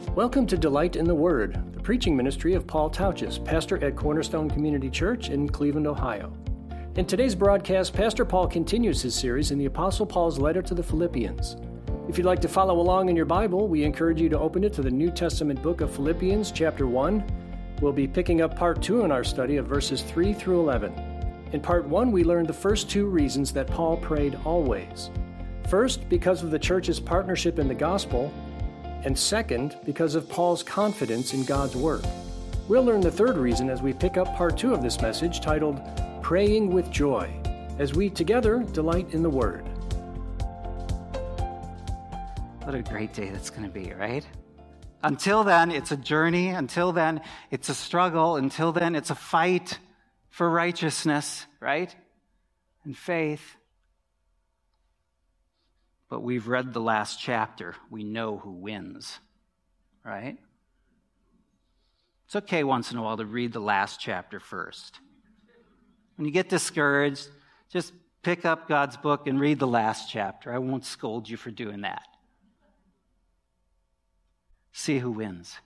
Welcome to Delight in the Word, the preaching ministry of Paul Tauchus, pastor at Cornerstone Community Church in Cleveland, Ohio. In today's broadcast, Pastor Paul continues his series in the Apostle Paul's letter to the Philippians. If you'd like to follow along in your Bible, we encourage you to open it to the New Testament book of Philippians, chapter 1. We'll be picking up part 2 in our study of verses 3 through 11. In part 1, we learned the first 2 reasons that Paul prayed always. First, because of the church's partnership in the gospel, and second, because of Paul's confidence in God's work. We'll learn the third reason as we pick up part 2 of this message titled, Praying with Joy, as we together delight in the Word. What a great day that's going to be, right? Until then, it's a journey. Until then, it's a struggle. Until then, it's a fight for righteousness, right? And faith. But we've read the last chapter. We know who wins, right? It's okay once in a while to read the last chapter first. When you get discouraged, just pick up God's book and read the last chapter. I won't scold you for doing that. See who wins.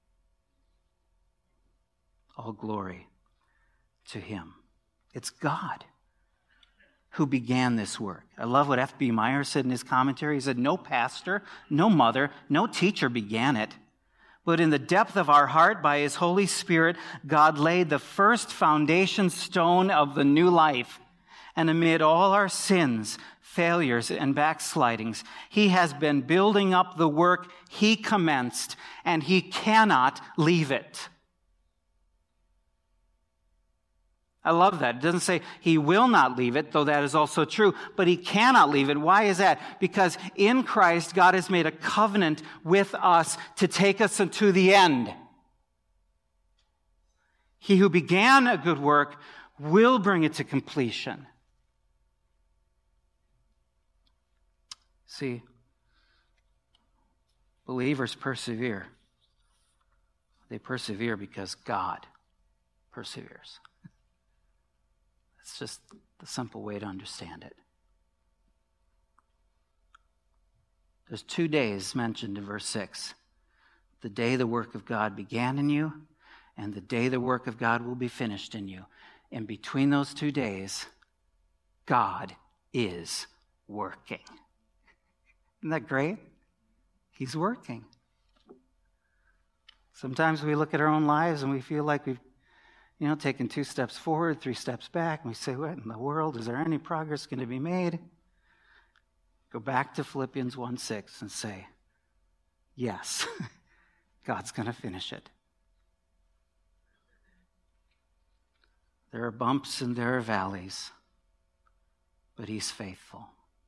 All glory to Him. It's God who began this work. I love what F.B. Meyer said in his commentary. He said, no pastor, no mother, no teacher began it. But in the depth of our heart, by His Holy Spirit, God laid the first foundation stone of the new life. And amid all our sins, failures, and backslidings, He has been building up the work He commenced, and He cannot leave it. I love that. It doesn't say He will not leave it, though that is also true, but He cannot leave it. Why is that? Because in Christ, God has made a covenant with us to take us to the end. He who began a good work will bring it to completion. See, believers persevere. They persevere because God perseveres. It's just the simple way to understand it. There's 2 days mentioned in verse 6. The day the work of God began in you, and the day the work of God will be finished in you. And between those 2 days, God is working. Isn't that great? He's working. Sometimes we look at our own lives and we feel like we've taken 2 steps forward, 3 steps back, and we say, what in the world? Is there any progress going to be made? Go back to Philippians 1:6 and say, yes, God's going to finish it. There are bumps and there are valleys, but He's faithful.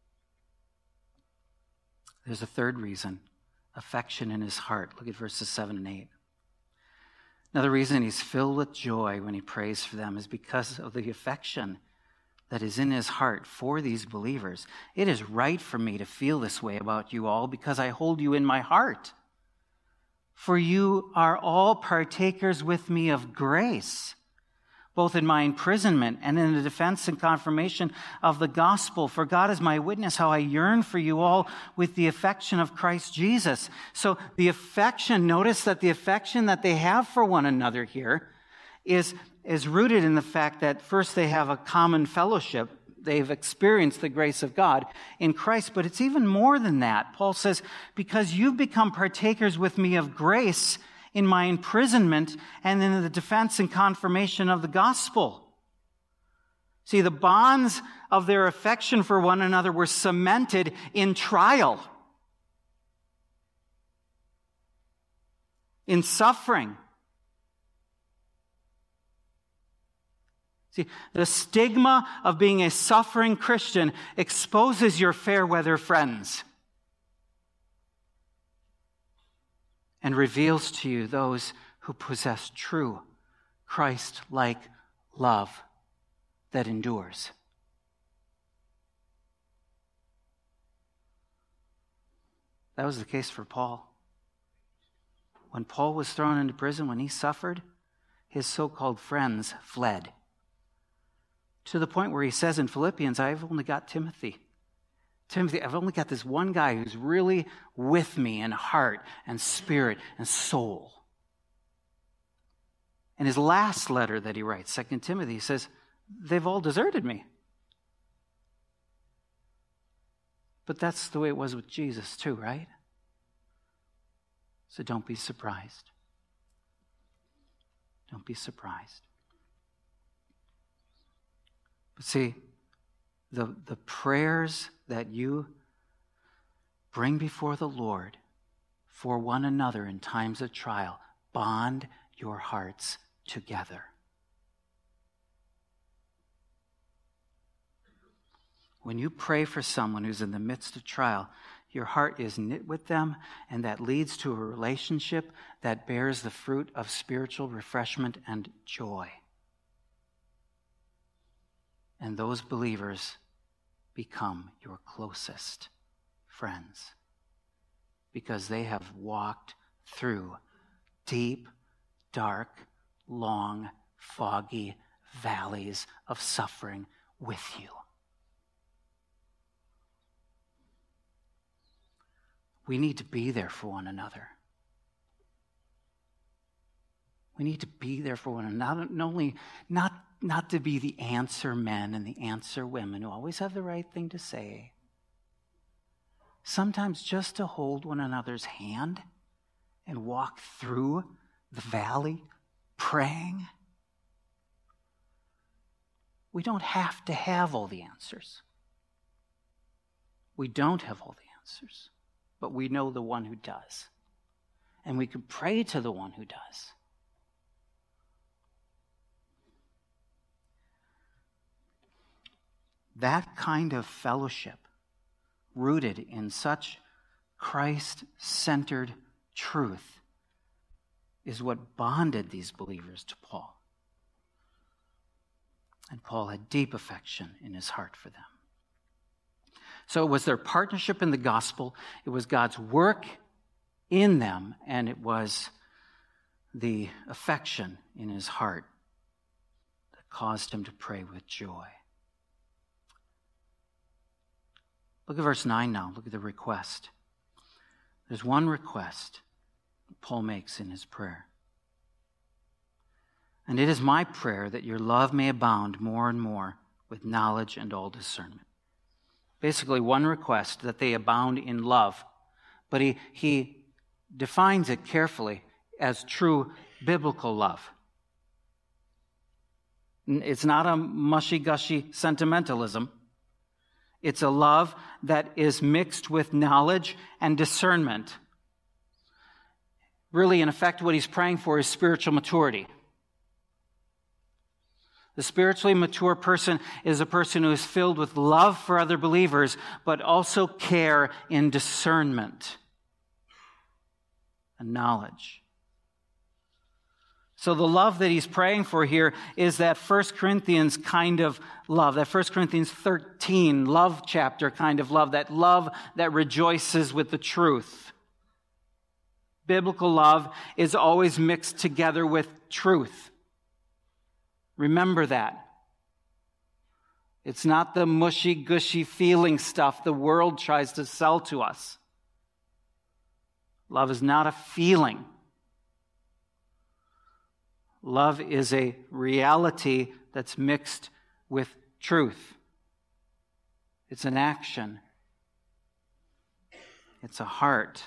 There's a third reason, affection in His heart. Look at verses 7 and 8. Another reason He's filled with joy when He prays for them is because of the affection that is in His heart for these believers. It is right for me to feel this way about you all because I hold you in my heart. For you are all partakers with me of grace, both in my imprisonment and in the defense and confirmation of the gospel. For God is my witness how I yearn for you all with the affection of Christ Jesus. So the affection, notice that the affection that they have for one another here is rooted in the fact that first they have a common fellowship. They've experienced the grace of God in Christ, but it's even more than that. Paul says, because you've become partakers with me of grace in my imprisonment and in the defense and confirmation of the gospel. See, the bonds of their affection for one another were cemented in trial, in suffering. See, the stigma of being a suffering Christian exposes your fair weather friends and reveals to you those who possess true Christ-like love that endures. That was the case for Paul. When Paul was thrown into prison, when he suffered, his so-called friends fled. To the point where he says in Philippians, I've only got Timothy Timothy, I've only got this one guy who's really with me in heart and spirit and soul. In his last letter that he writes, 2 Timothy, he says, they've all deserted me. But that's the way it was with Jesus too, right? So don't be surprised. Don't be surprised. But see, the prayers that you bring before the Lord for one another in times of trial bond your hearts together. When you pray for someone who's in the midst of trial, your heart is knit with them, and that leads to a relationship that bears the fruit of spiritual refreshment and joy. And those believers become your closest friends because they have walked through deep, dark, long, foggy valleys of suffering with you. We need to be there for one another. We need to be there for one another, not to be the answer men and the answer women who always have the right thing to say. Sometimes just to hold one another's hand and walk through the valley praying. We don't have to have all the answers. We don't have all the answers. But we know the one who does. And we can pray to the one who does. That kind of fellowship, rooted in such Christ-centered truth, is what bonded these believers to Paul. And Paul had deep affection in his heart for them. So it was their partnership in the gospel, it was God's work in them, and it was the affection in his heart that caused him to pray with joy. Look at verse 9 now. Look at the request. There's one request that Paul makes in his prayer. And it is my prayer that your love may abound more and more with knowledge and all discernment. Basically, one request, that they abound in love. But he defines it carefully as true biblical love. It's not a mushy-gushy sentimentalism. It's a love that is mixed with knowledge and discernment. Really, in effect, what he's praying for is spiritual maturity. The spiritually mature person is a person who is filled with love for other believers, but also care in discernment and knowledge. So the love that he's praying for here is that 1 Corinthians kind of love, that 1 Corinthians 13 love chapter kind of love that rejoices with the truth. Biblical love is always mixed together with truth. Remember that. It's not the mushy-gushy feeling stuff the world tries to sell to us. Love is not a feeling. Love is a reality that's mixed with truth. It's an action. It's a heart.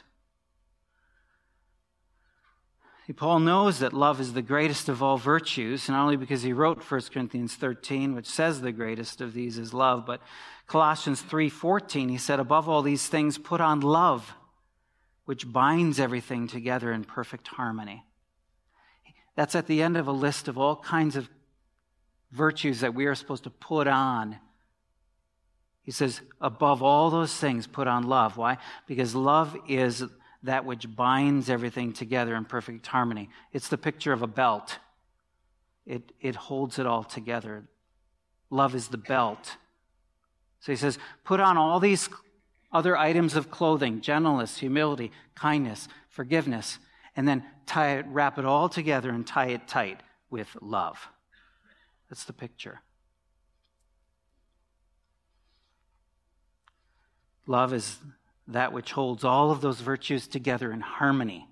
Paul knows that love is the greatest of all virtues, not only because he wrote 1 Corinthians 13, which says the greatest of these is love, but Colossians 3:14, he said, above all these things, put on love, which binds everything together in perfect harmony. That's at the end of a list of all kinds of virtues that we are supposed to put on. He says, above all those things, put on love. Why? Because love is that which binds everything together in perfect harmony. It's the picture of a belt. It holds it all together. Love is the belt. So he says, put on all these other items of clothing: gentleness, humility, kindness, forgiveness, and then wrap it all together and tie it tight with love. That's the picture. Love is that which holds all of those virtues together in harmony.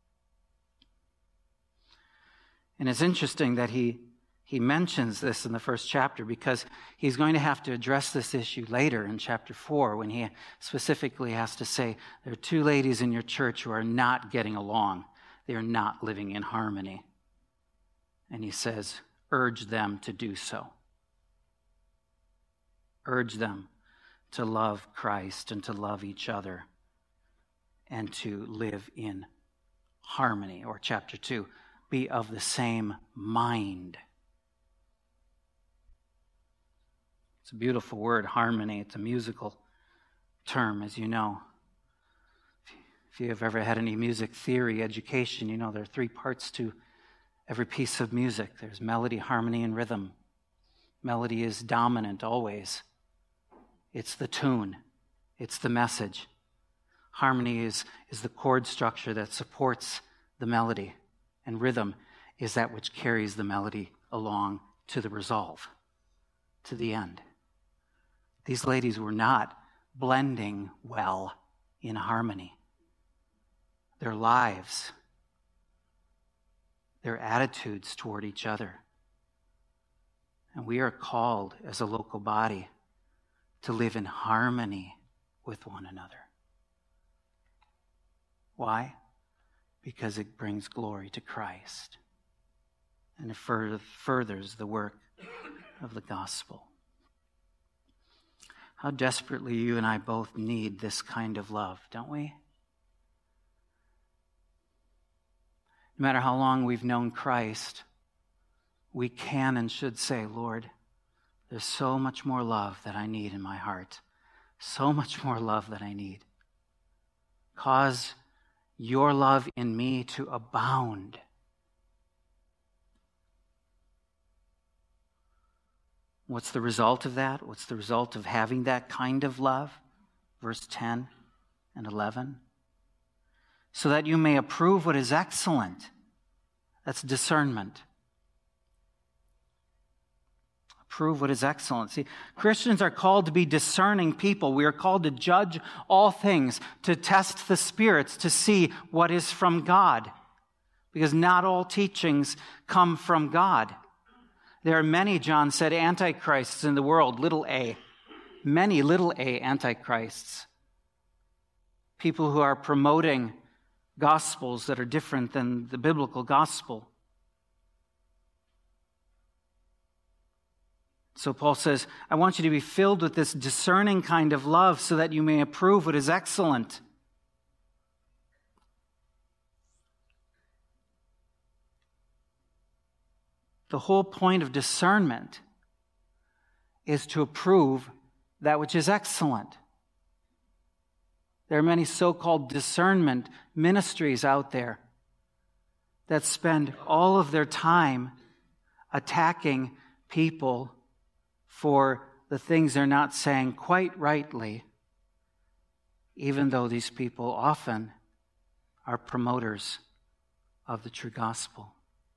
And it's interesting that he mentions this in the first chapter because he's going to have to address this issue later in chapter 4 when he specifically has to say, there are 2 ladies in your church who are not getting along. They are not living in harmony. And he says, urge them to do so. Urge them to love Christ and to love each other and to live in harmony. Or chapter 2, be of the same mind. It's a beautiful word, harmony. It's a musical term, as you know. If you have ever had any music theory education, you know there are 3 parts to every piece of music. There's melody, harmony, and rhythm. Melody is dominant always. It's the tune. It's the message. Harmony is the chord structure that supports the melody. And rhythm is that which carries the melody along to the resolve, to the end. These ladies were not blending well in harmony. Their lives, their attitudes toward each other. And we are called as a local body to live in harmony with one another. Why? Because it brings glory to Christ and it furthers the work of the gospel. How desperately you and I both need this kind of love, don't we? No matter how long we've known Christ, we can and should say, Lord, there's so much more love that I need in my heart. So much more love that I need. Cause your love in me to abound. What's the result of that? What's the result of having that kind of love? Verse 10 and 11. So that you may approve what is excellent. That's discernment. Approve what is excellent. See, Christians are called to be discerning people. We are called to judge all things, to test the spirits, to see what is from God. Because not all teachings come from God. There are many, John said, antichrists in the world, little a. Many little a antichrists. People who are promoting gospels that are different than the biblical gospel. So Paul says, I want you to be filled with this discerning kind of love so that you may approve what is excellent. The whole point of discernment is to approve that which is excellent. There are many so-called discernment ministries out there that spend all of their time attacking people for the things they're not saying quite rightly, even though these people often are promoters of the true gospel.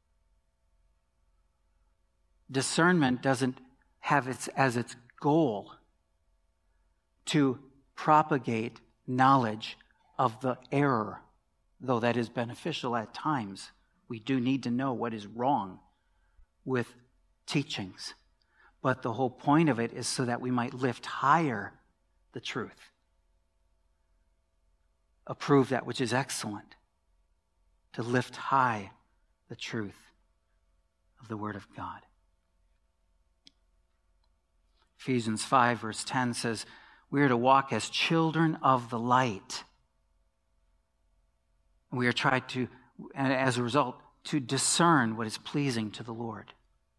Discernment doesn't have as its goal to propagate knowledge of the error, though that is beneficial at times. We do need to know what is wrong with teachings. But the whole point of it is so that we might lift higher the truth. Approve that which is excellent. To lift high the truth of the Word of God. Ephesians 5 verse 10 says, we are to walk as children of the light. We are trying to, and as a result, to discern what is pleasing to the Lord.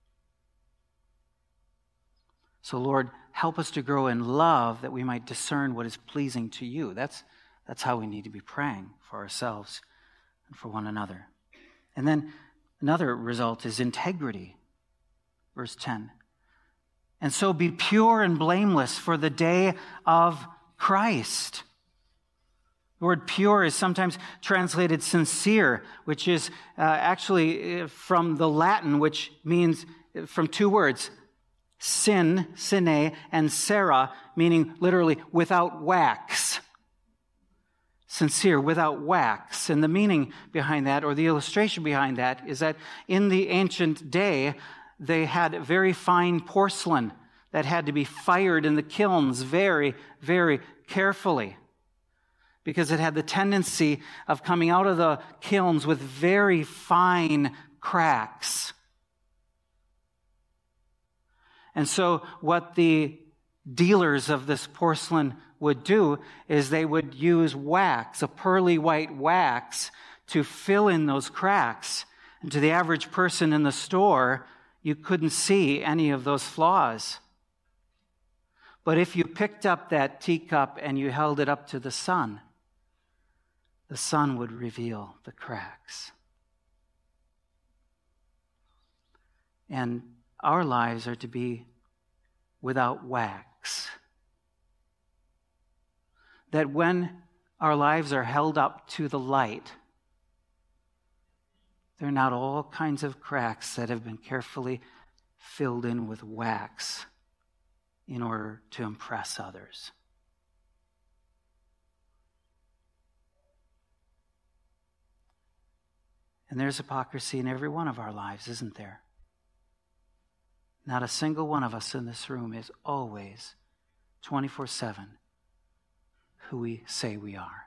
So Lord, help us to grow in love that we might discern what is pleasing to you. That's how we need to be praying for ourselves and for one another. And then another result is integrity. Verse 10. And so be pure and blameless for the day of Christ. The word pure is sometimes translated sincere, which is actually from the Latin, which means from two words, sine, and Sarah, meaning literally without wax. Sincere, without wax. And the meaning behind that, or the illustration behind that, is that in the ancient day, they had very fine porcelain that had to be fired in the kilns very, very carefully, because it had the tendency of coming out of the kilns with very fine cracks. And so what the dealers of this porcelain would do is they would use wax, a pearly white wax, to fill in those cracks. And to the average person in the store, you couldn't see any of those flaws. But if you picked up that teacup and you held it up to the sun would reveal the cracks. And our lives are to be without wax. That when our lives are held up to the light, there are not all kinds of cracks that have been carefully filled in with wax in order to impress others. And there's hypocrisy in every one of our lives, isn't there? Not a single one of us in this room is always 24/7 who we say we are.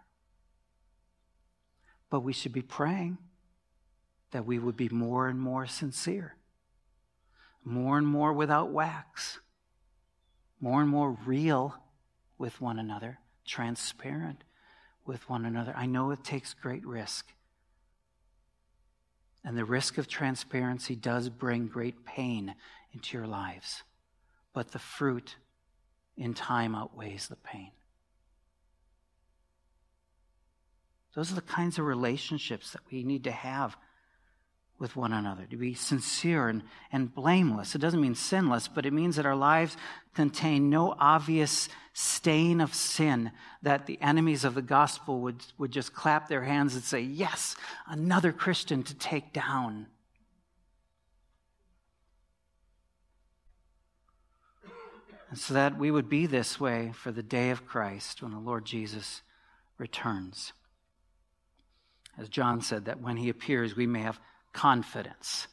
But we should be praying that we would be more and more sincere, more and more without wax, more and more real with one another, transparent with one another. I know it takes great risk. And the risk of transparency does bring great pain into your lives. But the fruit in time outweighs the pain. Those are the kinds of relationships that we need to have with one another, to be sincere and blameless. It doesn't mean sinless, but it means that our lives contain no obvious stain of sin that the enemies of the gospel would just clap their hands and say, yes, another Christian to take down. And so that we would be this way for the day of Christ when the Lord Jesus returns. As John said, that when he appears, we may have confidence.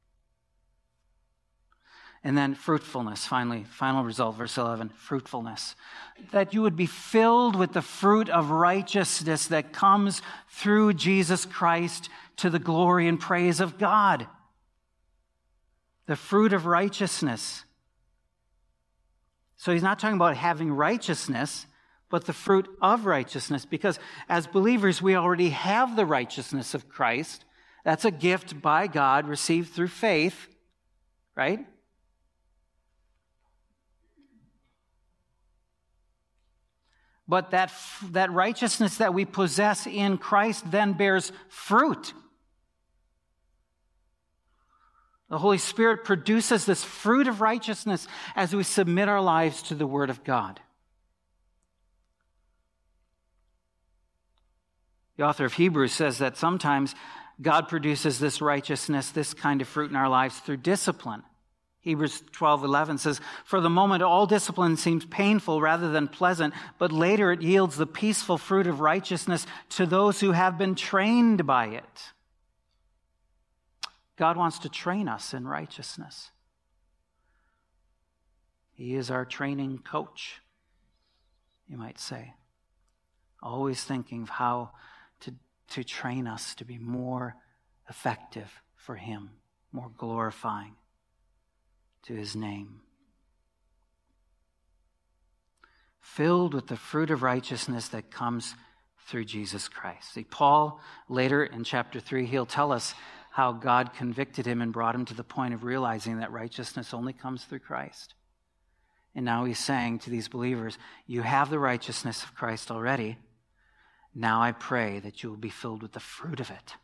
And then fruitfulness, finally, final result, verse 11, fruitfulness. That you would be filled with the fruit of righteousness that comes through Jesus Christ to the glory and praise of God. The fruit of righteousness. So he's not talking about having righteousness, but the fruit of righteousness. Because as believers, we already have the righteousness of Christ. That's a gift by God received through faith, right? But that righteousness that we possess in Christ then bears fruit. The Holy Spirit produces this fruit of righteousness as we submit our lives to the Word of God. The author of Hebrews says that sometimes God produces this righteousness, this kind of fruit in our lives through discipline. Hebrews 12:11 says, "For the moment all discipline seems painful rather than pleasant, but later it yields the peaceful fruit of righteousness to those who have been trained by it." God wants to train us in righteousness. He is our training coach, you might say. Always thinking of how to train us to be more effective for Him, more glorifying to His name. Filled with the fruit of righteousness that comes through Jesus Christ. See, Paul, later in chapter 3, he'll tell us how God convicted him and brought him to the point of realizing that righteousness only comes through Christ. And now he's saying to these believers, you have the righteousness of Christ already. Now I pray that you will be filled with the fruit of it.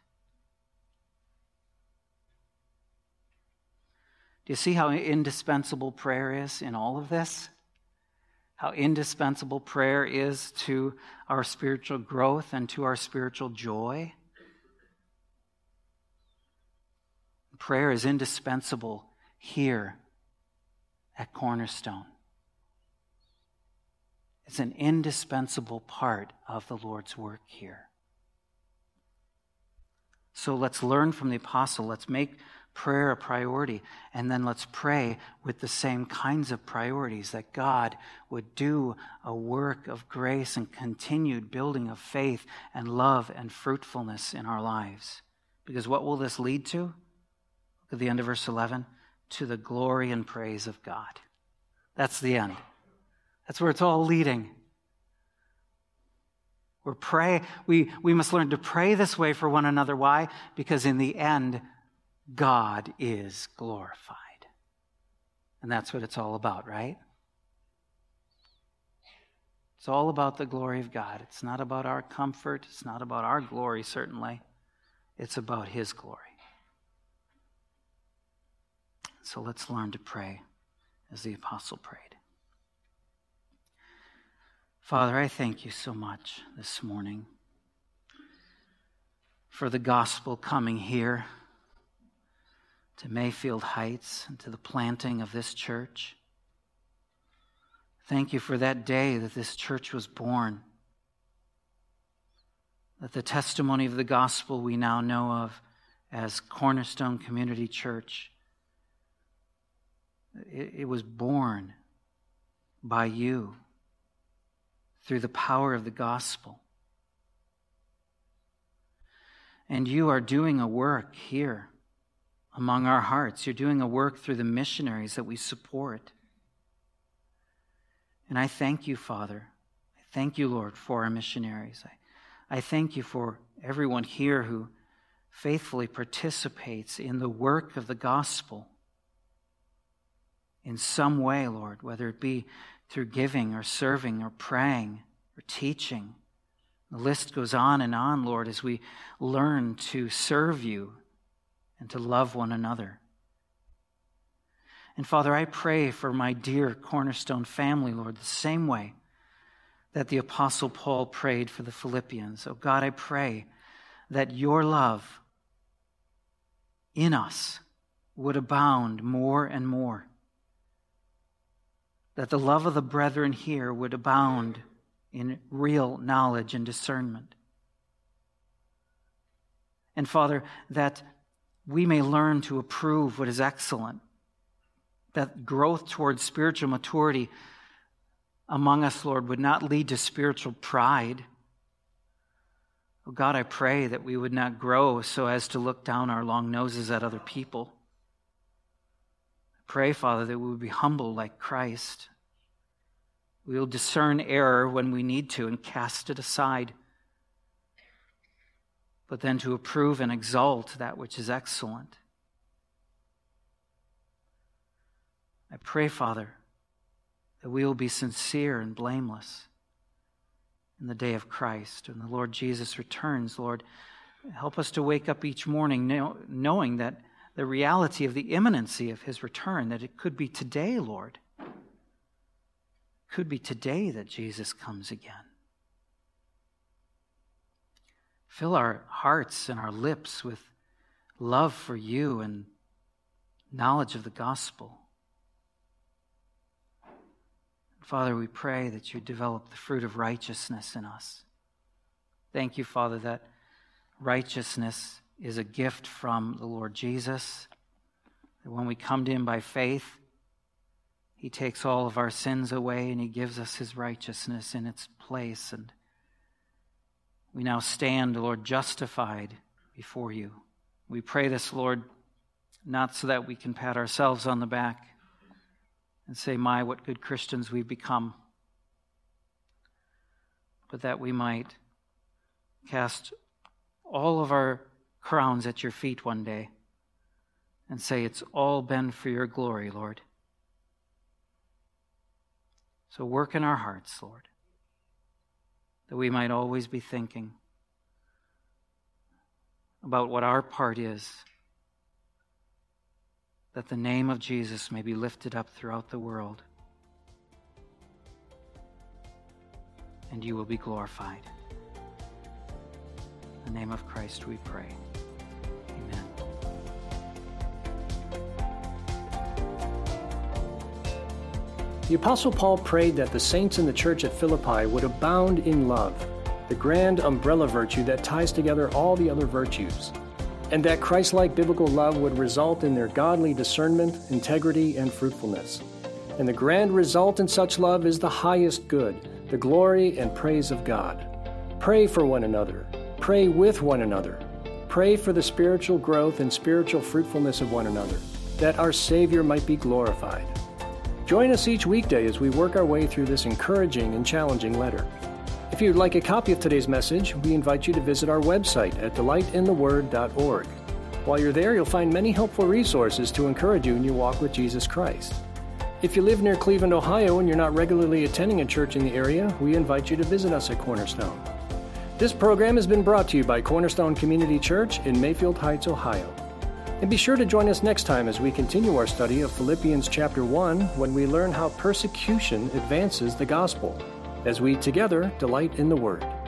Do you see how indispensable prayer is in all of this? How indispensable prayer is to our spiritual growth and to our spiritual joy? Prayer is indispensable here at Cornerstone. It's an indispensable part of the Lord's work here. So let's learn from the apostle. Let's make prayer a priority, and then let's pray with the same kinds of priorities, that God would do a work of grace and continued building of faith and love and fruitfulness in our lives. Because what will this lead to? Look at the end of verse 11. To the glory and praise of God. That's the end. That's where it's all leading. We must learn to pray this way for one another. Why? Because in the end, God is glorified. And that's what it's all about, right? It's all about the glory of God. It's not about our comfort. It's not about our glory, certainly. It's about His glory. So let's learn to pray as the apostle prayed. Father, I thank you so much this morning for the gospel coming here to Mayfield Heights and to the planting of this church. Thank you for that day that this church was born, that the testimony of the gospel we now know of as Cornerstone Community Church, it was born by you through the power of the gospel. And you are doing a work here among our hearts. You're doing a work through the missionaries that we support. And I thank you, Father. I thank you, Lord, for our missionaries. I thank you for everyone here who faithfully participates in the work of the gospel in some way, Lord, whether it be through giving or serving or praying or teaching. The list goes on and on, Lord, as we learn to serve you and to love one another. And Father, I pray for my dear Cornerstone family, Lord, the same way that the Apostle Paul prayed for the Philippians. Oh God, I pray that your love in us would abound more and more. That the love of the brethren here would abound in real knowledge and discernment. And Father, that we may learn to approve what is excellent. That growth towards spiritual maturity among us, Lord, would not lead to spiritual pride. Oh God, I pray that we would not grow so as to look down our long noses at other people. I pray, Father, that we would be humble like Christ. We will discern error when we need to and cast it aside, but then to approve and exalt that which is excellent. I pray, Father, that we will be sincere and blameless in the day of Christ. When the Lord Jesus returns, Lord, help us to wake up each morning knowing that the reality of the imminency of His return, that it could be today, Lord. It could be today that Jesus comes again. Fill our hearts and our lips with love for you and knowledge of the gospel. Father, we pray that you develop the fruit of righteousness in us. Thank you, Father, that righteousness is a gift from the Lord Jesus. That when we come to Him by faith, He takes all of our sins away and He gives us His righteousness in its place. And we now stand, Lord, justified before you. We pray this, Lord, not so that we can pat ourselves on the back and say, my, what good Christians we've become, but that we might cast all of our crowns at your feet one day and say, it's all been for your glory, Lord. So work in our hearts, Lord, that we might always be thinking about what our part is, that the name of Jesus may be lifted up throughout the world, and you will be glorified. In the name of Christ we pray. Amen. The Apostle Paul prayed that the saints in the church at Philippi would abound in love, the grand umbrella virtue that ties together all the other virtues, and that Christ-like biblical love would result in their godly discernment, integrity, and fruitfulness. And the grand result in such love is the highest good, the glory and praise of God. Pray for one another. Pray with one another. Pray for the spiritual growth and spiritual fruitfulness of one another, that our Savior might be glorified. Join us each weekday as we work our way through this encouraging and challenging letter. If you'd like a copy of today's message, we invite you to visit our website at delightintheword.org. While you're there, you'll find many helpful resources to encourage you in your walk with Jesus Christ. If you live near Cleveland, Ohio, and you're not regularly attending a church in the area, we invite you to visit us at Cornerstone. This program has been brought to you by Cornerstone Community Church in Mayfield Heights, Ohio. And be sure to join us next time as we continue our study of Philippians chapter 1 when we learn how persecution advances the gospel, as we together delight in the Word.